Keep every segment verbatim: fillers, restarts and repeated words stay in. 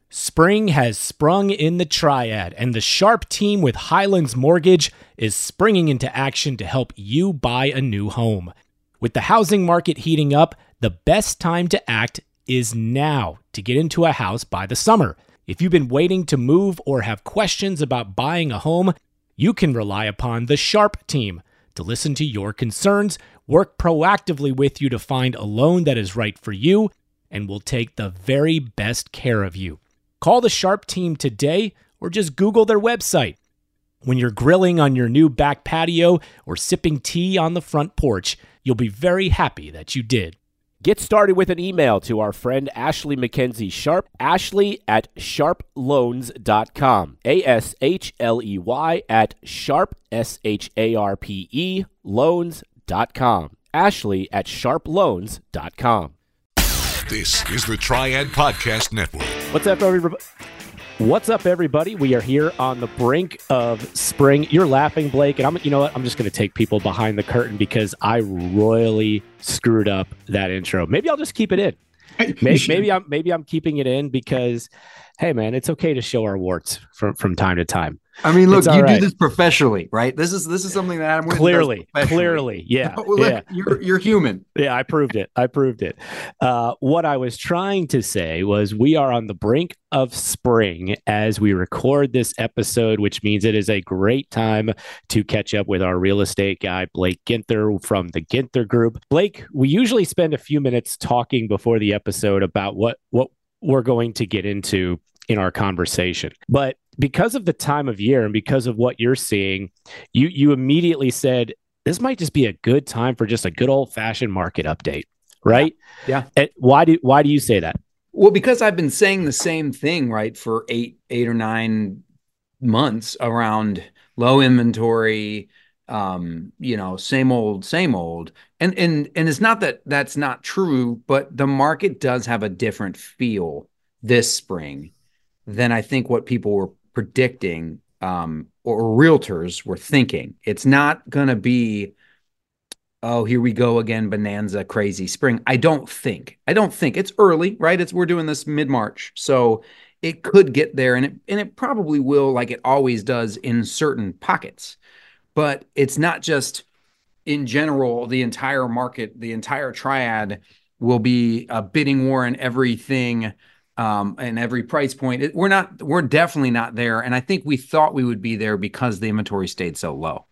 Spring has sprung in the Triad, and the Sharp team with Highlands Mortgage is springing into action to help you buy a new home. With the housing market heating up, the best time to act is now to get into a house by the summer. If you've been waiting to move or have questions about buying a home, you can rely upon the Sharp team to listen to your concerns, work proactively with you to find a loan that is right for you, and will take the very best care of you. Call the Sharp team today or just Google their website. When you're grilling on your new back patio or sipping tea on the front porch, you'll be very happy that you did. Get started with an email to our friend Ashley McKenzie Sharp, Ashley at sharp loans dot com, A S H L E Y at sharp, S H A R P E, loans dot com, Ashley at sharp loans dot com. This is the Triad Podcast Network. What's up, everybody? What's up, everybody? We are here on the brink of spring. You're laughing, Blake, and I'm. You know what? I'm just going to take people behind the curtain because I royally screwed up that intro. Maybe I'll just keep it in. Maybe, maybe I'm. Maybe I'm keeping it in because, hey, man, it's okay to show our warts from from time to time. I mean, look, you right. do this professionally, right? This is this is something that Adam Witten clearly, does clearly, yeah, well, look, yeah. You're you're human. Yeah, I proved it. I proved it. Uh, what I was trying to say was we are on the brink of spring as we record this episode, which means it is a great time to catch up with our real estate guy, Blake Ginther from the Ginther Group. Blake, we usually spend a few minutes talking before the episode about what what we're going to get into in our conversation, but because of the time of year and because of what you're seeing, you you immediately said this might just be a good time for just a good old fashioned market update, right? Yeah. And why do why do you say that? Well, because I've been saying the same thing, right, for eight eight or nine months around low inventory, um, you know, same old, same old, and and and it's not that that's not true, but the market does have a different feel this spring than I think what people were predicting um, or realtors were thinking. It's not going to be, oh, here we go again, bonanza, crazy spring. I don't think. I don't think. It's early, right? It's we're doing this mid-March. So it could get there, and it, and it probably will, like it always does in certain pockets. But it's not just in general, the entire market, the entire triad will be a bidding war in everything. Um, and every price point, it, we're not, we're definitely not there. And I think we thought we would be there because the inventory stayed so low.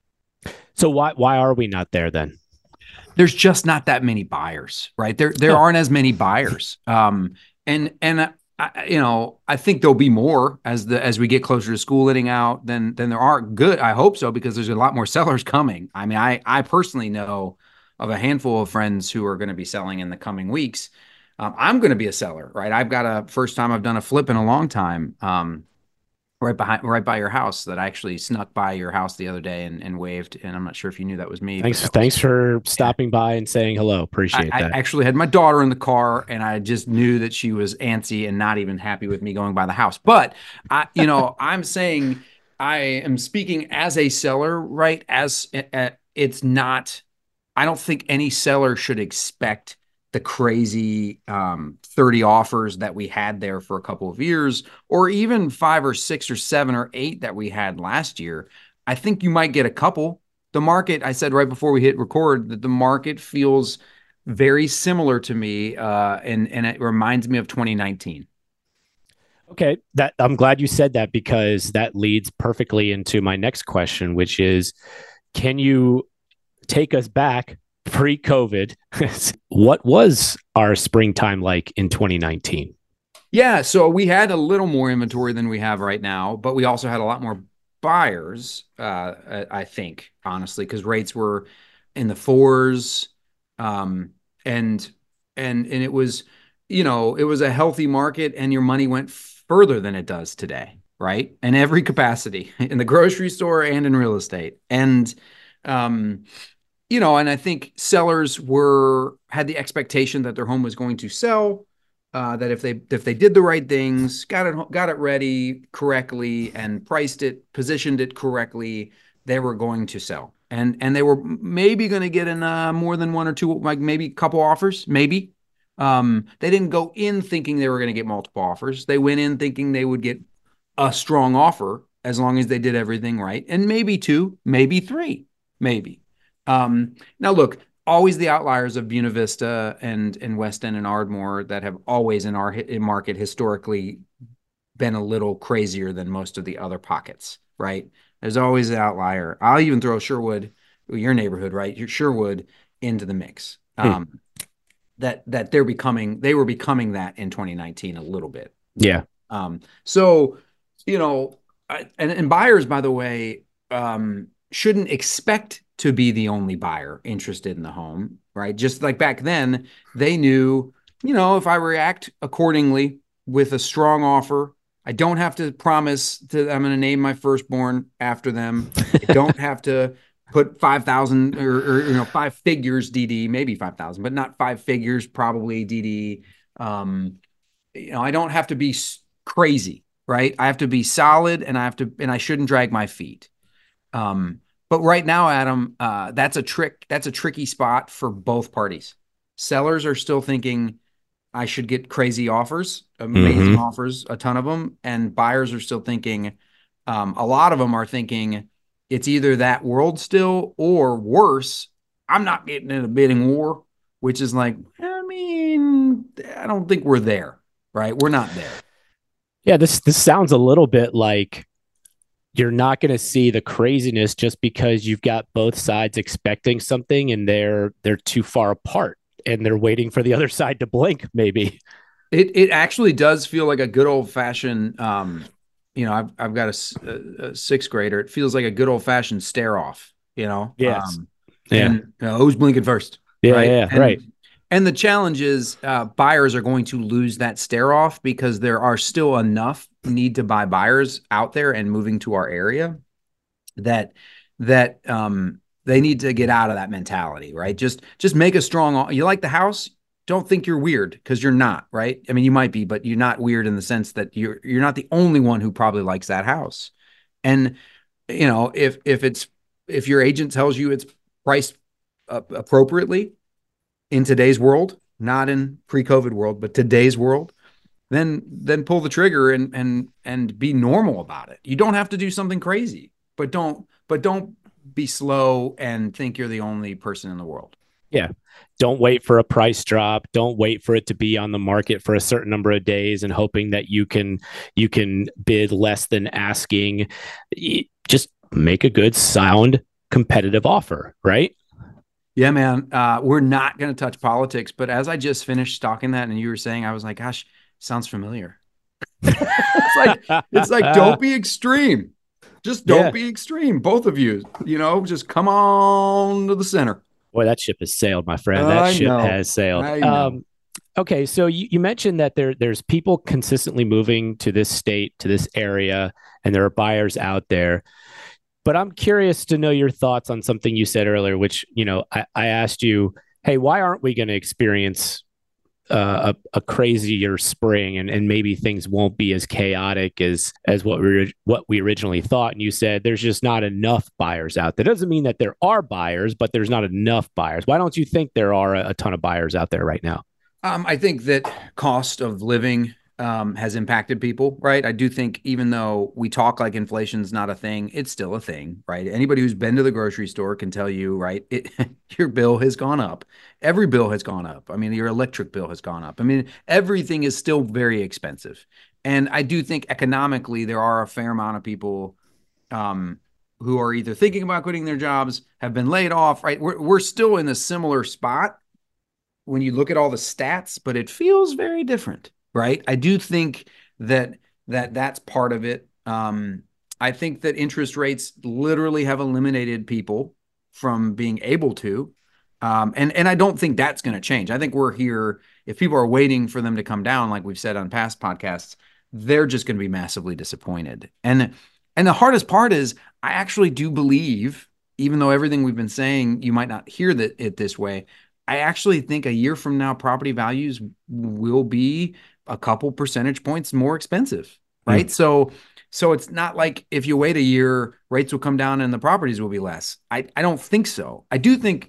So why why are we not there then? There's just not that many buyers, right? There there oh. aren't as many buyers. Um, and and uh, I, you know, I think there'll be more as the as we get closer to school letting out than than there are. Good, I hope so, because there's a lot more sellers coming. I mean, I I personally know of a handful of friends who are going to be selling in the coming weeks. Um, I'm going to be a seller, right? I've got a first time I've done a flip in a long time, um, right behind, right by your house that I actually snuck by your house the other day and, and waved. And I'm not sure if you knew that was me. Thanks, was, thanks for stopping by and saying hello. Appreciate I, that. I actually had my daughter in the car, and I just knew that she was antsy and not even happy with me going by the house. But I, you know, I'm saying I am speaking as a seller, right? As uh, it's not. I don't think any seller should expect the crazy um, thirty offers that we had there for a couple of years, or even five or six or seven or eight that we had last year. I think you might get a couple. The market, I said right before we hit record, that the market feels very similar to me, uh, and, and it reminds me of twenty nineteen. Okay, that I'm glad you said that, because that leads perfectly into my next question, which is, can you take us back pre-COVID? What was our springtime like in twenty nineteen? Yeah, so we had a little more inventory than we have right now, but we also had a lot more buyers, uh, I think, honestly, because rates were in the fours, um, and and and it was, you know, it was a healthy market, and your money went further than it does today, right? In every capacity, in the grocery store and in real estate, and um, you know, and I think sellers were had the expectation that their home was going to sell, uh, that if they if they did the right things, got it got it ready correctly, and priced it, positioned it correctly, they were going to sell, and and they were maybe going to get in uh, more than one or two, like maybe a couple offers, maybe, Um, they didn't go in thinking they were going to get multiple offers. They went in thinking they would get a strong offer as long as they did everything right. And maybe two, maybe three, maybe. Um, now, look, always the outliers of Buena Vista and, and West End and Ardmore that have always in our in market historically been a little crazier than most of the other pockets, right? There's always an outlier. I'll even throw Sherwood, your neighborhood, right? Your Sherwood into the mix. Hmm. Um, that that they're becoming, they were becoming that in twenty nineteen a little bit. Yeah. Um, so, you know, I, and, and buyers, by the way, um, shouldn't expect to be the only buyer interested in the home, right? Just like back then, they knew, you know, if I react accordingly with a strong offer, I don't have to promise that I'm going to name my firstborn after them. I don't have to put five thousand or, or, you know, five figures D D, maybe five thousand, but not five figures, probably D D. Um, you know, I don't have to be crazy, right? I have to be solid, and I have to, and I shouldn't drag my feet. Um, but right now, Adam, uh, that's a trick. That's a tricky spot for both parties. Sellers are still thinking I should get crazy offers, amazing Mm-hmm. offers, a ton of them. And buyers are still thinking, um, a lot of them are thinking it's either that world still, or worse, I'm not getting in a bidding war, which is like, I mean, I don't think we're there, right? We're not there. Yeah, this this sounds a little bit like you're not going to see the craziness just because you've got both sides expecting something and they're they're too far apart and they're waiting for the other side to blink, maybe. It it actually does feel like a good old fashioned, um, you know, I've I've got a, a sixth grader. It feels like a good old fashioned stare off, you know. Yes. Um, Yeah. and you know, who's blinking first, Yeah, right? yeah, And, right. And the challenge is, uh, buyers are going to lose that stare off because there are still enough need to buy buyers out there and moving to our area that that um, they need to get out of that mentality, right? Just just make a strong. You like the house? Don't think you're weird, because you're not, right? I mean, you might be, but you're not weird in the sense that you're you're not the only one who probably likes that house. And you know, if if it's if your agent tells you it's priced uh, appropriately in today's world, not in pre-COVID world, but today's world, then then pull the trigger and and and be normal about it. You don't have to do something crazy, but don't but don't be slow and think you're the only person in the world. Yeah. Don't wait for a price drop. Don't wait for it to be on the market for a certain number of days and hoping that you can you can bid less than asking. Just make a good, sound, competitive offer, right? Yeah, man. Uh, we're not going to touch politics, but as I just finished stalking that and you were saying, I was like, gosh, sounds familiar. it's like it's like don't be extreme. Just don't Yeah. be extreme. Both of you, you know, just come on to the center. Boy, that ship has sailed, my friend. That I ship know. has sailed. I know. Um, okay, so you, you mentioned that there there's people consistently moving to this state, to this area, and there are buyers out there. But I'm curious to know your thoughts on something you said earlier, which, you know, I, I asked you, hey, why aren't we going to experience uh, a, a crazier spring, and, and maybe things won't be as chaotic as as what we what we originally thought? And you said there's just not enough buyers out there. That doesn't mean that there are buyers, but there's not enough buyers. Why don't you think there are a, a ton of buyers out there right now? Um, I think that cost of living um, has impacted people, right? I do think even though we talk like inflation's not a thing, it's still a thing, right? Anybody who's been to the grocery store can tell you, right? It, your bill has gone up. Every bill has gone up. I mean, your electric bill has gone up. I mean, everything is still very expensive. And I do think economically there are a fair amount of people um, who are either thinking about quitting their jobs, have been laid off, right? We're, we're still in a similar spot when you look at all the stats, but it feels very different, right? I do think that that that's part of it. Um, I think that interest rates literally have eliminated people from being able to, um, and and I don't think that's going to change. I think we're here. If people are waiting for them to come down, like we've said on past podcasts, they're just going to be massively disappointed. And and the hardest part is, I actually do believe, even though everything we've been saying, you might not hear that it this way, I actually think a year from now, property values will be a couple percentage points more expensive, right? Mm. So, so it's not like if you wait a year, rates will come down and the properties will be less. I, I don't think so. I do think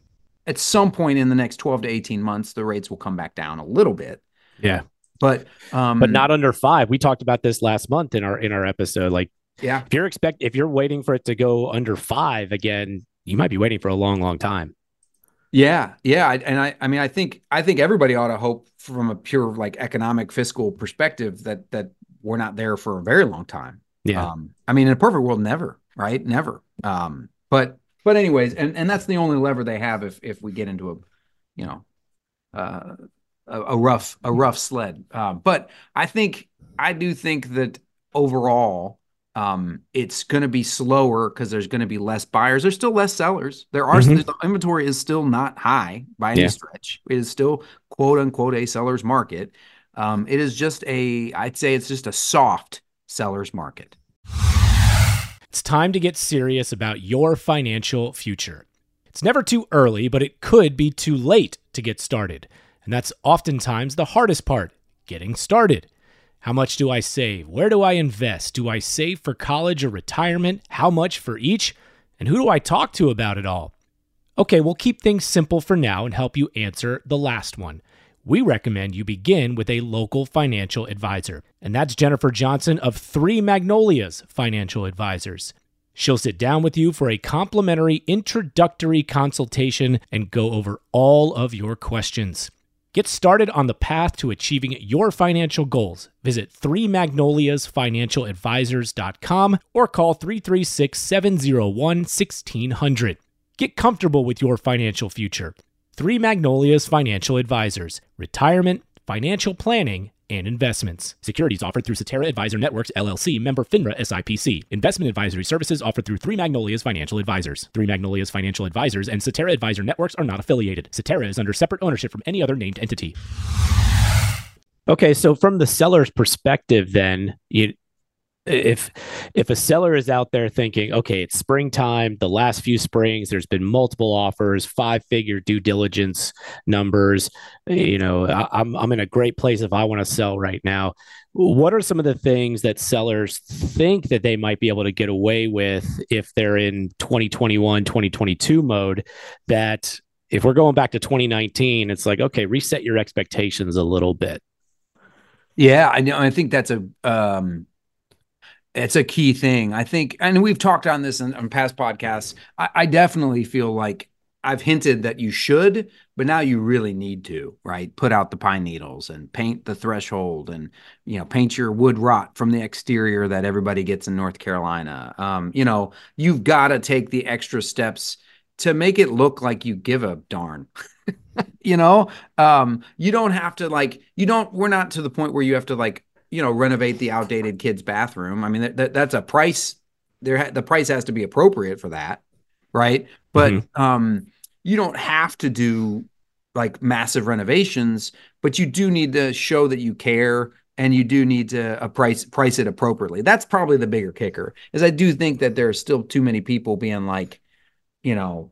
at some point in the next twelve to eighteen months, the rates will come back down a little bit. Yeah. But um, but not under five. We talked about this last month in our in our episode. Like, yeah, if you're expect if you're waiting for it to go under five again, you might be waiting for a long, long time. Yeah, yeah, and I, I mean, I think, I think everybody ought to hope from a pure like economic fiscal perspective that that we're not there for a very long time. Yeah, um, I mean, in a perfect world, never, right? Never. Um, but but anyways, and and that's the only lever they have if if we get into a, you know, uh, a, a rough a rough sled. Uh, but I think I do think that overall. Um, it's going to be slower because there's going to be less buyers. There's still less sellers. There are mm-hmm. the inventory is still not high by any yeah. stretch. It is still quote unquote a seller's market. Um, it is just a, I'd say it's just a soft seller's market. It's time to get serious about your financial future. It's never too early, but it could be too late to get started. And that's oftentimes the hardest part, getting started. How much do I save? Where do I invest? Do I save for college or retirement? How much for each? And who do I talk to about it all? Okay, we'll keep things simple for now and help you answer the last one. We recommend you begin with a local financial advisor. And that's Jennifer Johnson of Three Magnolias Financial Advisors. She'll sit down with you for a complimentary introductory consultation and go over all of your questions. Get started on the path to achieving your financial goals. Visit three magnolias financial advisors dot com or call three three six, seven zero one, one six zero zero. Get comfortable with your financial future. Three Magnolias Financial Advisors. Retirement, financial planning, and investments. Securities offered through Cetera Advisor Networks, L L C, member FINRA S I P C. Investment advisory services offered through Three Magnolias Financial Advisors. Three Magnolias Financial Advisors and Cetera Advisor Networks are not affiliated. Cetera is under separate ownership from any other named entity. Okay, so from the seller's perspective then, you If if a seller is out there thinking, okay, it's springtime, the last few springs, there's been multiple offers, five-figure due diligence numbers, you know, I, I'm I'm in a great place if I want to sell right now. What are some of the things that sellers think that they might be able to get away with if they're in twenty twenty-one, twenty twenty-two mode, that if we're going back to twenty nineteen, it's like, okay, reset your expectations a little bit? Yeah, I know. I think that's a um it's a key thing. I think, and we've talked on this in, on past podcasts. I, I definitely feel like I've hinted that you should, but now you really need to, right? Put out the pine needles and paint the threshold and, you know, paint your wood rot from the exterior that everybody gets in North Carolina. Um, you know, you've got to take the extra steps to make it look like you give a darn. You know, um, you don't have to like, you don't, we're not to the point where you have to like, you know, renovate the outdated kid's bathroom. I mean, that, that that's a price there. Ha- the price has to be appropriate for that. Right. But, mm-hmm. um, you don't have to do like massive renovations, but you do need to show that you care, and you do need to uh, price, price it appropriately. That's probably the bigger kicker, is I do think that there are still too many people being like, you know,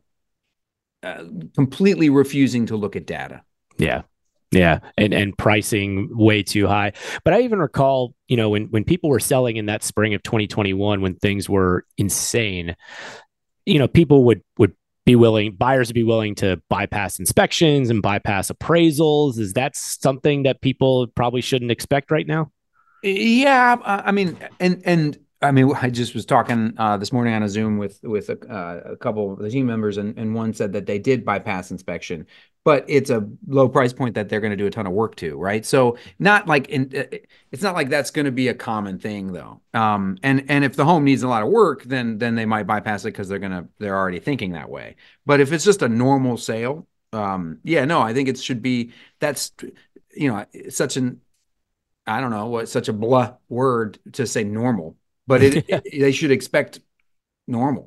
uh, completely refusing to look at data. Yeah. Yeah. And, and pricing way too high. But I even recall, you know, when, when people were selling in that spring of twenty twenty-one, when things were insane, you know, people would, would be willing, buyers would be willing to bypass inspections and bypass appraisals. Is that something that people probably shouldn't expect right now? Yeah. I mean, and, and, I mean, I just was talking uh, this morning on a Zoom with with a, uh, a couple of the team members, and, and one said that they did bypass inspection, but it's a low price point that they're going to do a ton of work to, right? So not like in, it's not like that's going to be a common thing, though. Um, and and if the home needs a lot of work, then then they might bypass it because they're gonna they're already thinking that way. But if it's just a normal sale, um, yeah, no, I think it should be. That's, you know, it's such an, I don't know what such a blah word to say normal. But it, it, they should expect normal.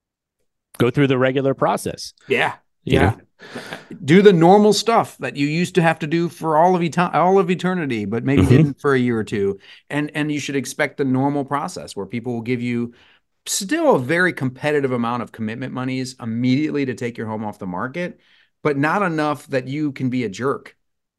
Go through the regular process. Yeah, yeah. yeah. Do the normal stuff that you used to have to do for all of et- all of eternity, but maybe mm-hmm. didn't for a year or two. And and you should expect the normal process where people will give you still a very competitive amount of commitment monies immediately to take your home off the market, but not enough that you can be a jerk.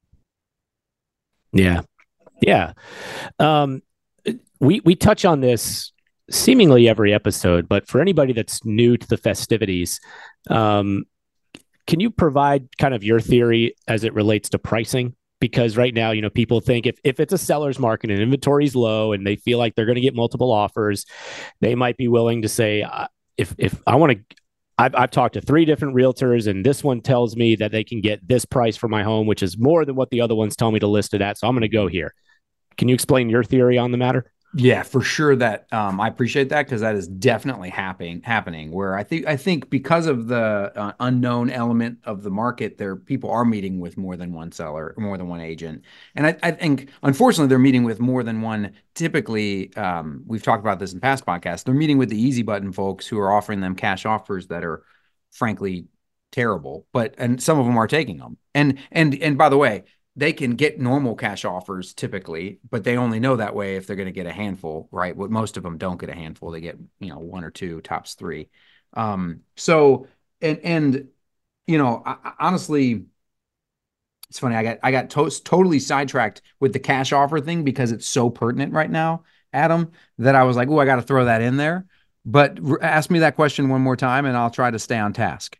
Yeah, yeah. Um, We we touch on this seemingly every episode, but for anybody that's new to the festivities, um, can you provide kind of your theory as it relates to pricing? Because right now, you know, people think if, if it's a seller's market and inventory is low and they feel like they're going to get multiple offers, they might be willing to say, uh, if if I want to, I've, I've talked to three different realtors and this one tells me that they can get this price for my home, which is more than what the other ones tell me to list it at. So I'm going to go here. Can you explain your theory on the matter? Yeah, for sure. That um, I appreciate that because that is definitely happening. Happening where I think I think because of the uh, unknown element of the market, there people are meeting with more than one seller, more than one agent, and I, I think unfortunately they're meeting with more than one. Typically, um, we've talked about this in past podcasts. They're meeting with the easy button folks who are offering them cash offers that are, frankly, terrible. But and some of them are taking them. And and and by the way, they can get normal cash offers typically, but they only know that way if they're going to get a handful, right? What most of them don't get a handful. They get, you know, one or two, tops three. Um, so, and, and, you know, I, I, honestly, it's funny. I got, I got to- totally sidetracked with the cash offer thing because it's so pertinent right now, Adam, that I was like, oh, I got to throw that in there. But r- ask me that question one more time and I'll try to stay on task.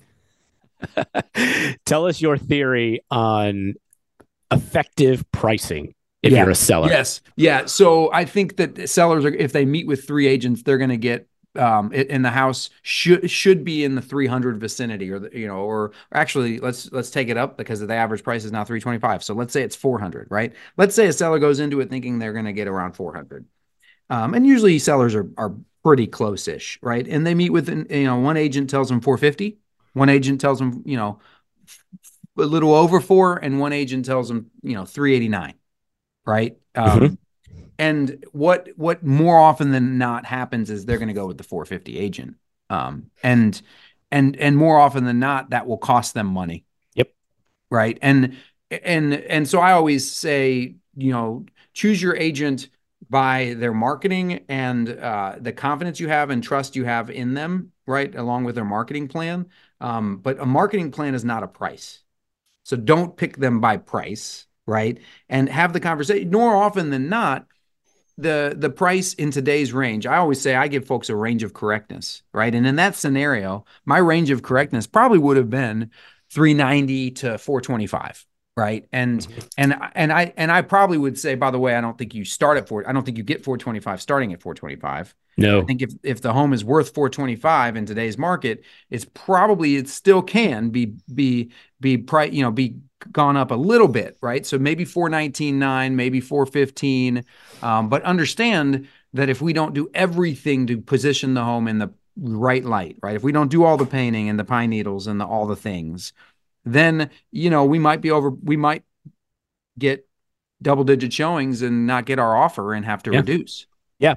Tell us your theory on effective pricing if yeah. you're a seller. Yes. Yeah. So I think that sellers are, if they meet with three agents, they're going to get um in the house should should be in the three hundred vicinity, or the, you know, or actually let's let's take it up because the average price is now three twenty-five. So let's say it's four hundred, right? Let's say a seller goes into it thinking they're going to get around four hundred. Um, and usually sellers are are pretty close-ish, right? And they meet with, you know, one agent tells them four fifty, one agent tells them, you know, a little over four, and one agent tells them, you know, three eighty-nine, right? Um, mm-hmm. And what what more often than not happens is they're going to go with the four fifty agent, um, and and and more often than not that will cost them money. Yep. Right. And and and so I always say, you know, choose your agent by their marketing and uh, the confidence you have and trust you have in them, right, along with their marketing plan. Um, but a marketing plan is not a price. So don't pick them by price, right? And have the conversation. More often than not, the the price in today's range, I always say I give folks a range of correctness, right? And in that scenario, my range of correctness probably would have been three ninety to four twenty-five, right? And mm-hmm. and and I and I probably would say, by the way, I don't think you start at four. I don't think you get four twenty-five starting at four twenty-five. No. I think if if the home is worth four twenty-five in today's market, it's probably it still can be be be price, you know, be gone up a little bit, right? So maybe four nineteen nine, maybe four fifteen. Um, but understand that if we don't do everything to position the home in the right light, right? If we don't do all the painting and the pine needles and the, all the things, then, you know, we might be over, we might get double digit showings and not get our offer and have to yeah. reduce. Yeah.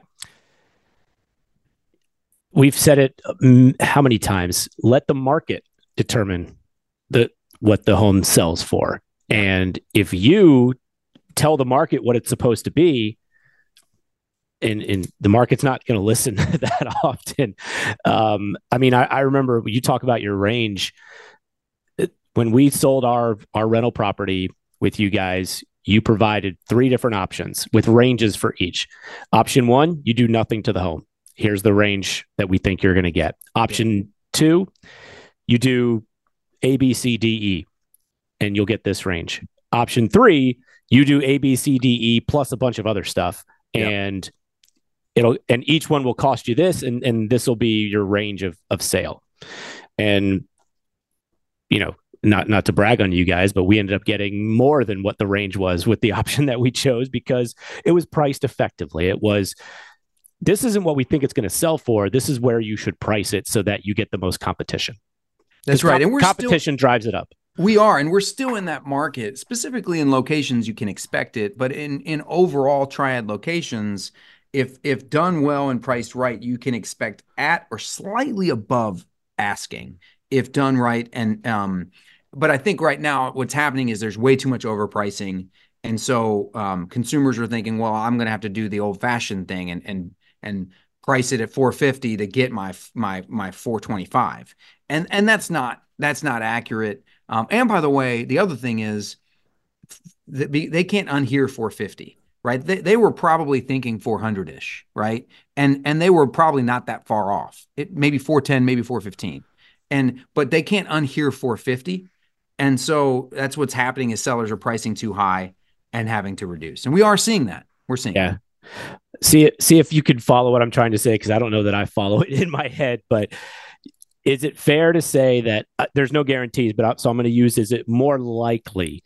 We've said it um, how many times? Let the market determine the what the home sells for. And if you tell the market what it's supposed to be, and, and the market's not going to listen that often. Um, I mean, I, I remember you talk about your range. When we sold our, our rental property with you guys, you provided three different options with ranges for each. Option one, you do nothing to the home. Here's the range that we think you're going to get. Option two, you do A, B, C, D, E, and you'll get this range. Option three, you do A, B, C, D, E plus a bunch of other stuff, yep. and it'll and each one will cost you this, and and this will be your range of of sale. And you know, not not to brag on you guys, but we ended up getting more than what the range was with the option that we chose because it was priced effectively. It was, this isn't what we think it's going to sell for. This is where you should price it so that you get the most competition. That's right. Com- and we're competition still, drives it up. We are, and we're still in that market, specifically in locations you can expect it. But in, in overall triad locations, if if done well and priced right, you can expect at or slightly above asking if done right. And um, but I think right now what's happening is there's way too much overpricing. And so um, consumers are thinking, well, I'm going to have to do the old fashioned thing and and and price it at four fifty to get my my my four twenty-five. And and that's not that's not accurate. Um, and by the way, the other thing is they, they can't unhear four fifty, right? They they were probably thinking four hundred ish, right? And and they were probably not that far off. It maybe four ten, maybe four fifteen. And but they can't unhear four fifty. And so that's what's happening is sellers are pricing too high and having to reduce. And we are seeing that. We're seeing yeah. that. See, see if you can follow what I'm trying to say, because I don't know that I follow it in my head. But is it fair to say that uh, there's no guarantees? But I, so I'm going to use: is it more likely?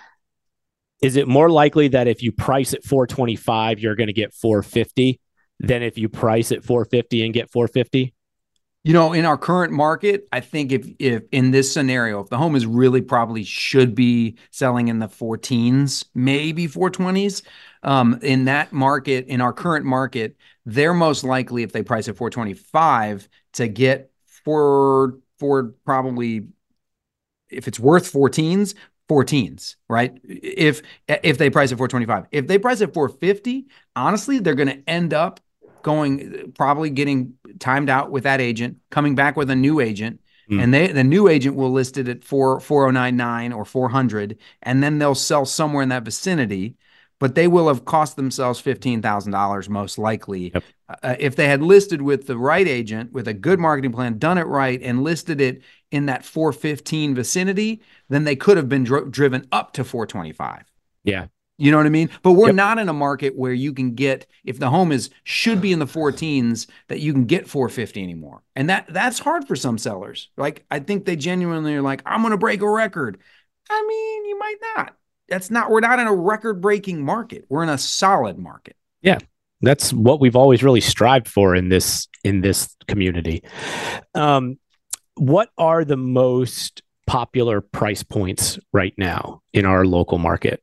Is it more likely that if you price at four twenty-five, you're going to get four fifty, than if you price at four fifty and get four fifty? You know, in our current market, I think if if in this scenario, if the home is really probably should be selling in the four teens, maybe four twenties, um, in that market, in our current market, they're most likely, if they price at four twenty-five, to get for for probably, if it's worth four teens, four teens, right? If if they price at four twenty-five, if they price at four fifty, honestly, they're going to end up going, probably getting timed out with that agent, coming back with a new agent, mm. and they the new agent will list it at four four oh nine nine or four hundred, and then they'll sell somewhere in that vicinity, but they will have cost themselves fifteen thousand dollars most likely. Yep. Uh, if they had listed with the right agent, with a good marketing plan, done it right, and listed it in that four fifteen vicinity, then they could have been dro- driven up to four twenty-five. Yeah. You know what I mean? But we're yep. not in a market where you can get, if the home is should be in the four teens, that you can get four fifty anymore. And that that's hard for some sellers. Like, I think they genuinely are like, I'm going to break a record. I mean, you might not. That's not, we're not in a record breaking market. We're in a solid market. Yeah. That's what we've always really strived for in this, in this community. Um, what are the most popular price points right now in our local market?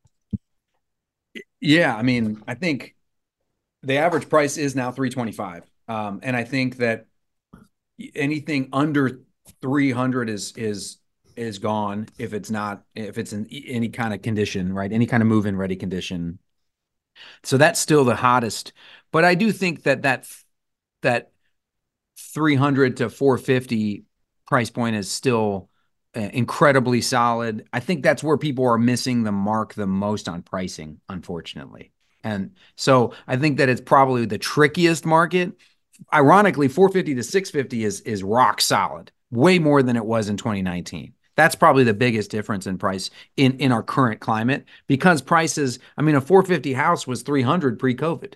Yeah, I mean, I think the average price is now three twenty-five, um, and I think that anything under three hundred is is is gone if it's not if it's in any kind of condition, right? Any kind of move-in ready condition. So that's still the hottest, but I do think that that that three hundred to four fifty price point is still Uh, incredibly solid. I think that's where people are missing the mark the most on pricing, unfortunately. And so I think that it's probably the trickiest market. Ironically, four fifty to six fifty is is rock solid, way more than it was in twenty nineteen. That's probably the biggest difference in price in, in our current climate, because prices, I mean, a four fifty house was three hundred pre-COVID.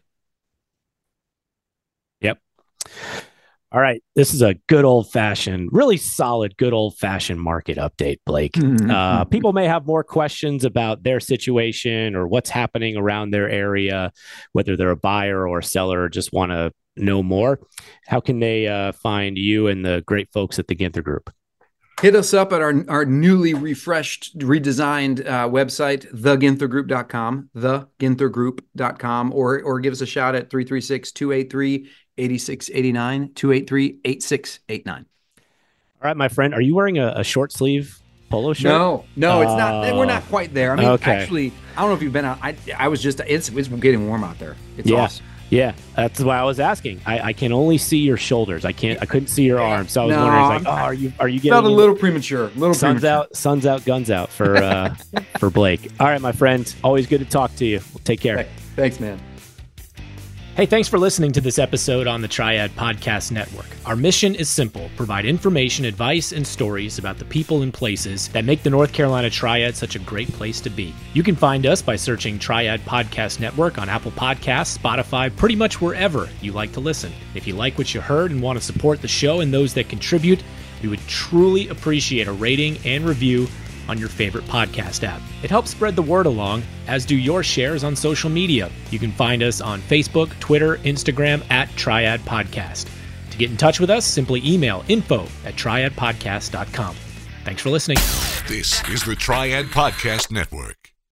Yep. All right. This is a good old fashioned, really solid, good old fashioned market update, Blake. Uh, people may have more questions about their situation or what's happening around their area, whether they're a buyer or a seller, or just want to know more. How can they uh, find you and the great folks at the Ginther Group? Hit us up at our, our newly refreshed, redesigned uh, website, the ginther group dot com, the ginther group dot com, or or give us a shout at three three six, two eight three, eight six eight nine, two eight three, eight six eight nine. All right, my friend. Are you wearing a, a short sleeve polo shirt? No, no, it's not. We're not quite there. I mean, okay. actually, I don't know if you've been out. I I was just, it's, it's getting warm out there. It's yeah. awesome. Yeah, that's why I was asking. I, I can only see your shoulders. I can't. I couldn't see your arms. So I was no, wondering, like, oh, are you are you getting? Felt a little premature. A little sun's premature. out, sun's out, guns out for uh, for Blake. All right, my friend. Always good to talk to you. Take care. Hey, thanks, man. Hey, thanks for listening to this episode on the Triad Podcast Network. Our mission is simple: provide information, advice, and stories about the people and places that make the North Carolina Triad such a great place to be. You can find us by searching Triad Podcast Network on Apple Podcasts, Spotify, pretty much wherever you like to listen. If you like what you heard and want to support the show and those that contribute, we would truly appreciate a rating and review on your favorite podcast app. It helps spread the word along, as do your shares on social media. You can find us on Facebook, Twitter, Instagram at Triad Podcast. To get in touch with us, simply email info at triad podcast dot com. Thanks for listening. This is the Triad Podcast Network.